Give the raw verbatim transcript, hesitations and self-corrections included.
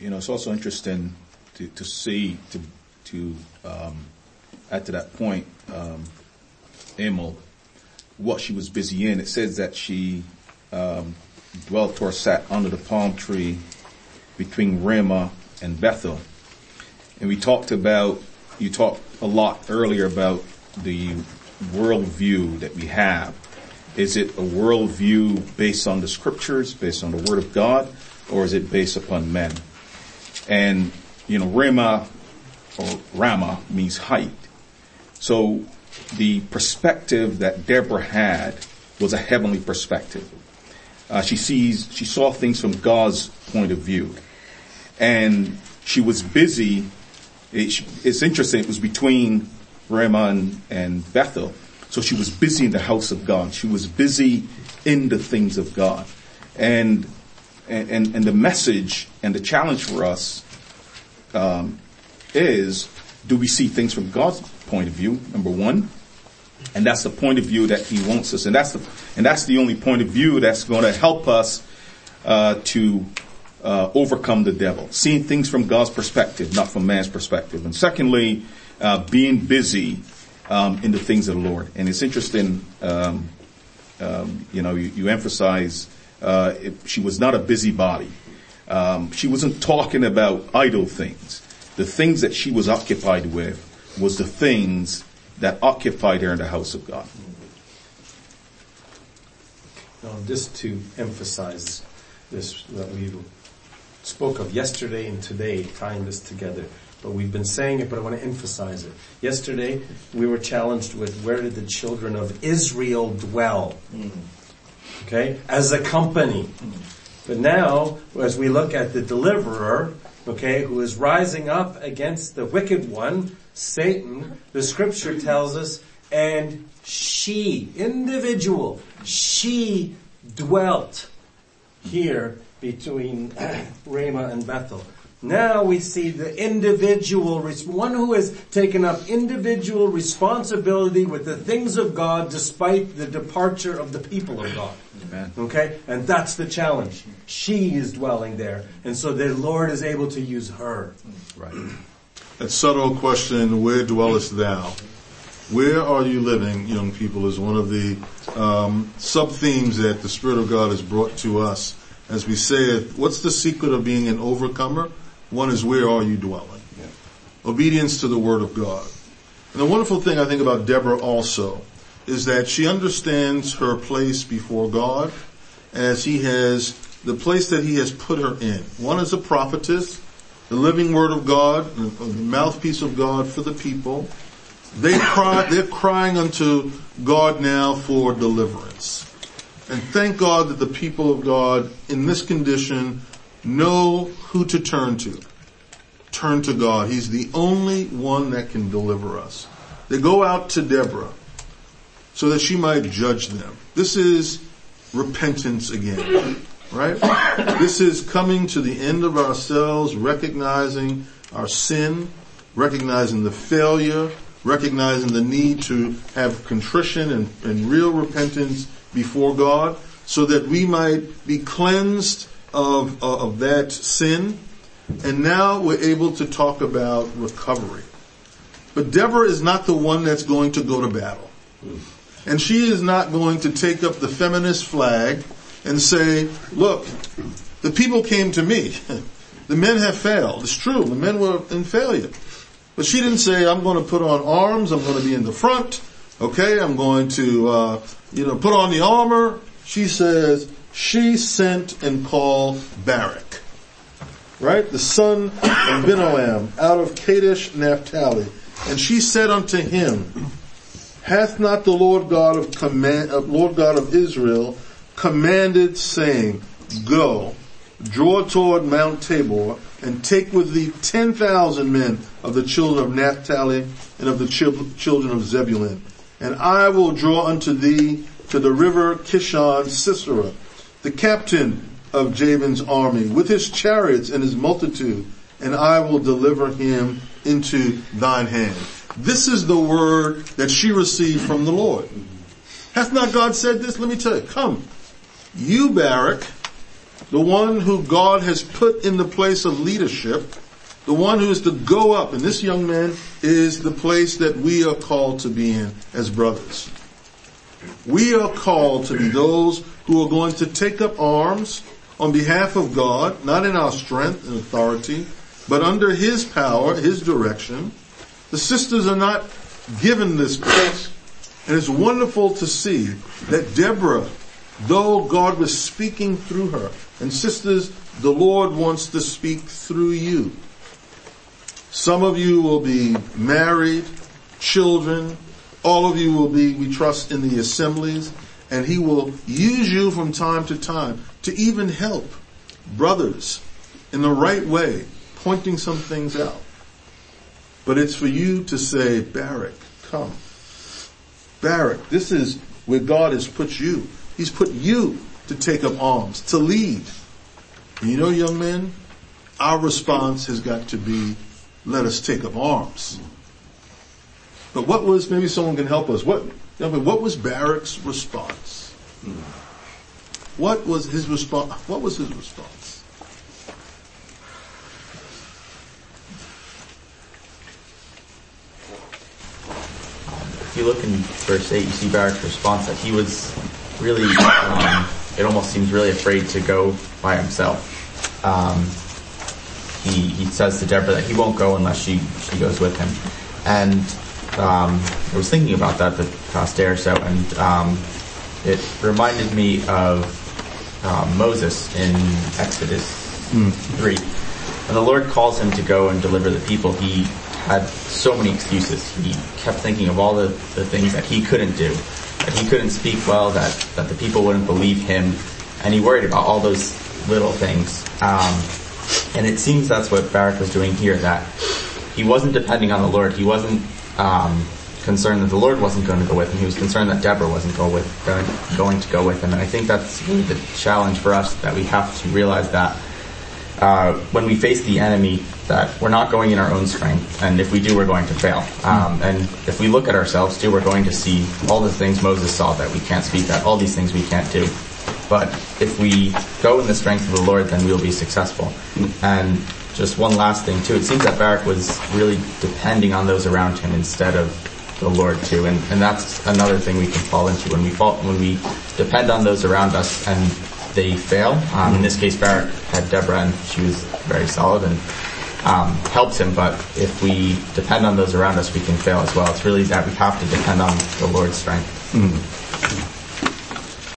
you know, it's also interesting to, to see, to, to, um, add to that point, um, Emil, what she was busy in. It says that she, um, dwelt or sat under the palm tree between Ramah and Bethel. And we talked about, you talked a lot earlier about the worldview that we have. Is it a worldview based on the scriptures, based on the word of God, or is it based upon men? And, you know, Ramah or Ramah means height. So the perspective that Deborah had was a heavenly perspective. Uh, she sees, she saw things from God's point of view. And she was busy. It, it's interesting. It was between Ramah and, and Bethel. So she was busy in the house of God. She was busy in the things of God. And, and, and the message and the challenge for us, um, is, do we see things from God's point of view? Number one. And that's the point of view that he wants us. And that's the, and that's the only point of view that's going to help us, uh, to, uh, overcome the devil. Seeing things from God's perspective, not from man's perspective. And secondly, uh, being busy, um, in the things of the Lord. And it's interesting, um, um, you know, you, you emphasize, uh, it, she was not a busybody. Um, she wasn't talking about idle things. The things that she was occupied with was the things that occupied her in the house of God. Now, just to emphasize this, that we spoke of yesterday and today, tying this together. But we've been saying it, but I want to emphasize it. Yesterday, we were challenged with, where did the children of Israel dwell? Okay? As a company. But now, as we look at the deliverer, okay, who is rising up against the wicked one, Satan, the scripture tells us, and she, individual, she dwelt here between Ramah and Bethel. Now we see the individual, one who has taken up individual responsibility with the things of God despite the departure of the people of God. Amen. Okay? And that's the challenge. She is dwelling there. And so the Lord is able to use her. Right. That subtle question, where dwellest thou? Where are you living, young people, is one of the um, sub-themes that the Spirit of God has brought to us. As we say, what's the secret of being an overcomer? One is, where are you dwelling? Yeah. Obedience to the Word of God. And the wonderful thing I think about Deborah also is that she understands her place before God as he has, the place that he has put her in. One is a prophetess, the living Word of God, the mouthpiece of God for the people. They cry, they're crying unto God now for deliverance. And thank God that the people of God in this condition know who to turn to. Turn to God. He's the only one that can deliver us. They go out to Deborah so that she might judge them. This is repentance again, right? This is coming to the end of ourselves, recognizing our sin, recognizing the failure, recognizing the need to have contrition and, and real repentance before God so that we might be cleansed of, uh, of that sin. And now we're able to talk about recovery. But Deborah is not the one that's going to go to battle. And she is not going to take up the feminist flag and say, look, the people came to me. The men have failed. It's true. The men were in failure. But she didn't say, I'm going to put on arms. I'm going to be in the front. Okay. I'm going to, uh, you know, put on the armor. She says, she sent and called Barak, right? The son of Binoam out of Kadesh Naphtali. And she said unto him, hath not the Lord God of command, uh, Lord God of Israel commanded, saying, go, draw toward Mount Tabor, and take with thee ten thousand men of the children of Naphtali and of the children of Zebulun. And I will draw unto thee to the river Kishon Sisera, the captain of Jabin's army, with his chariots and his multitude, and I will deliver him into thine hand. This is the word that she received from the Lord. Hath not God said this? Let me tell you. Come, you, Barak, the one who God has put in the place of leadership, the one who is to go up. And this young man is the place that we are called to be in as brothers. We are called to be those who are going to take up arms on behalf of God, not in our strength and authority, but under His power, His direction. The sisters are not given this place. And it's wonderful to see that Deborah, though God was speaking through her, and sisters, the Lord wants to speak through you. Some of you will be married, children. All of you will be, we trust, in the assemblies. And He will use you from time to time to even help brothers in the right way, pointing some things out. But it's for you to say, Barak, come. Barak, this is where God has put you. He's put you to take up arms, to lead. And you know, young men, our response has got to be, let us take up arms. But what was, maybe someone can help us, what, what was Barak's response? What was his response? What was his response? If you look in verse eight, you see Barak's response that he was really, um, it almost seems really afraid to go by himself. Um, he, he says to Deborah that he won't go unless she, she goes with him. And um, I was thinking about that the past day or so, and um, it reminded me of uh, Moses in Exodus mm. three. When the Lord calls him to go and deliver the people, he had so many excuses. He kept thinking of all the, the things that he couldn't do, that he couldn't speak well, that, that the people wouldn't believe him, and he worried about all those little things. Um, and it seems that's what Barak was doing here, that he wasn't depending on the Lord. He wasn't um, concerned that the Lord wasn't going to go with him. He was concerned that Deborah wasn't go with, going, going to go with him. And I think that's really the challenge for us, that we have to realize that uh, when we face the enemy, that we're not going in our own strength, and if we do, we're going to fail. Um, and if we look at ourselves too, we're going to see all the things Moses saw that we can't speak at, all these things we can't do. But if we go in the strength of the Lord, then we'll be successful. And just one last thing too, it seems that Barak was really depending on those around him instead of the Lord too, and, and that's another thing we can fall into when we fall, when we depend on those around us and they fail. Um, in this case, Barak had Deborah, and she was very solid and um, helped him. But if we depend on those around us, we can fail as well. It's really that we have to depend on the Lord's strength. Mm.